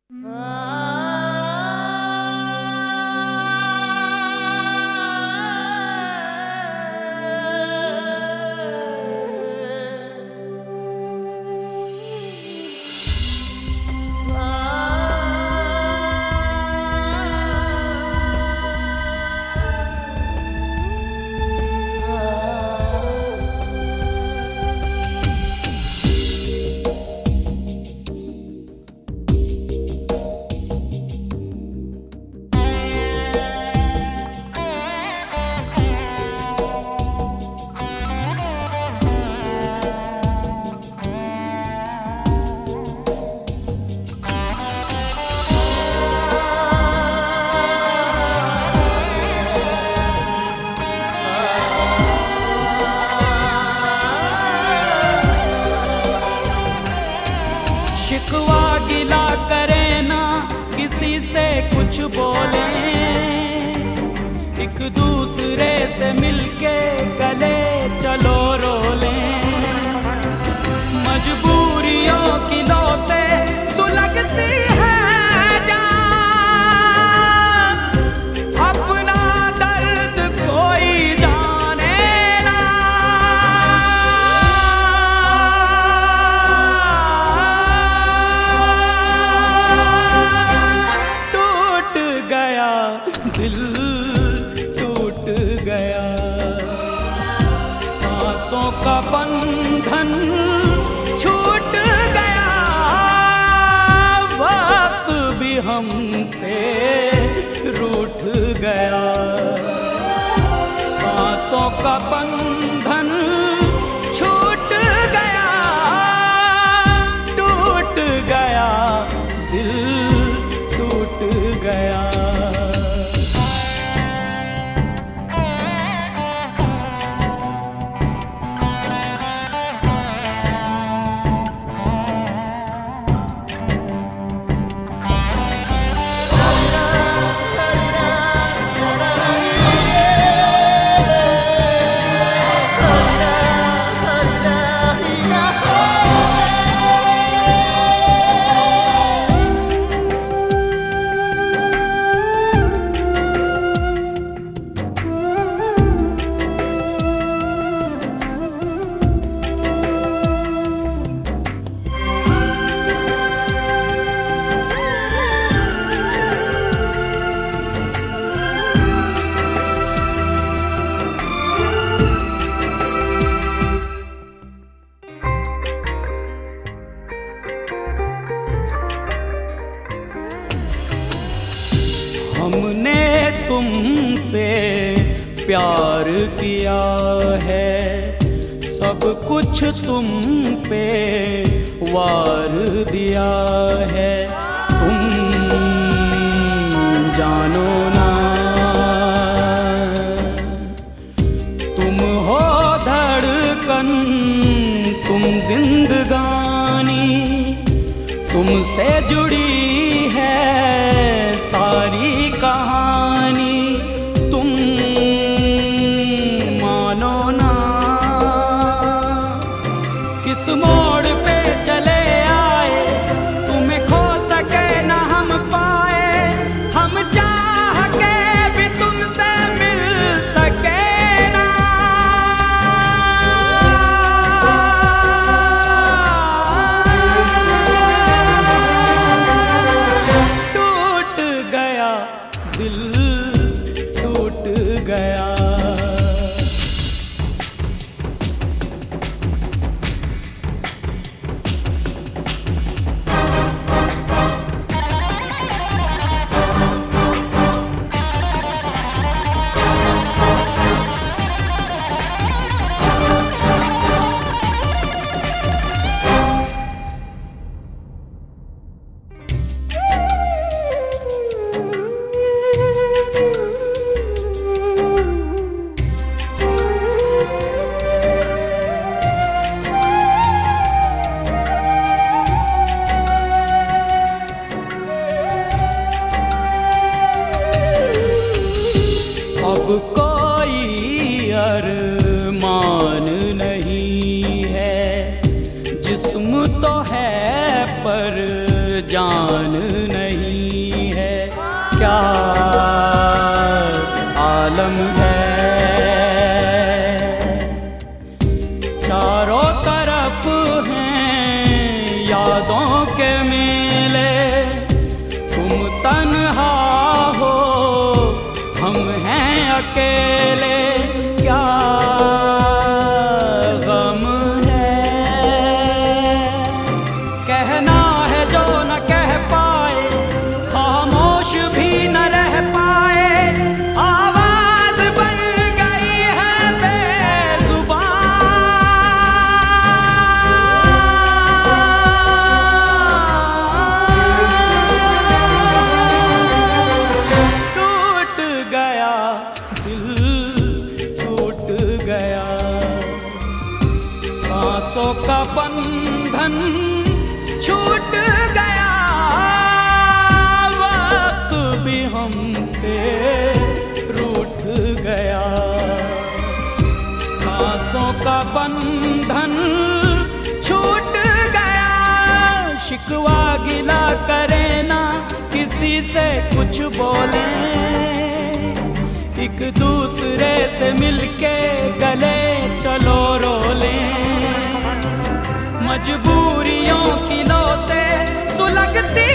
शिकवा गिला करे ना किसी से कुछ बोले, एक दूसरे से मिलके गले चलो रोले। मजबूरियों की लो से सुलगती है जान, अपना दर्द कोई जाने ना। टूट गया दिल, टूट गया सांसों का बंधन, छूट गया वक्त भी हमसे रूठ गया। सांसों का बंधन छूट गया, टूट गया दिल, टूट गया। हमने तुमसे प्यार किया है, सब कुछ तुम पे वार दिया है। तुम जानो ना, तुम हो धड़कन, तुम जिंदगानी, तुमसे जुड़ी है सारी कहानी। तुम मानो ना, किस मोड़ पे चले आए, तुम्हें खो सके ना हम पाए। हम चाह के भी तुमसे मिल सके ना। टूट गया दिल, टूट गया। अब कोई अरमान नहीं है, जिस्म तो है पर जान नहीं। क्या आलम है। चारों तरफ हैं यादों के मेले, तुम तन्हा हो हम हैं अकेले, क्या गम है। कहना है जो न कह पाए, खामोश भी न रह पाए, आवाज बन गई है बेजुबान। टूट गया दिल, टूट गया सांसों का बंधन, छूट गया वक्त भी हमसे रूठ गया। सांसों का बंधन छूट गया, शिकवा गिला करे ना किसी से कुछ बोले, एक दूसरे से मिलके गले चलो रोले। मजबूरियों की लो से सुलगती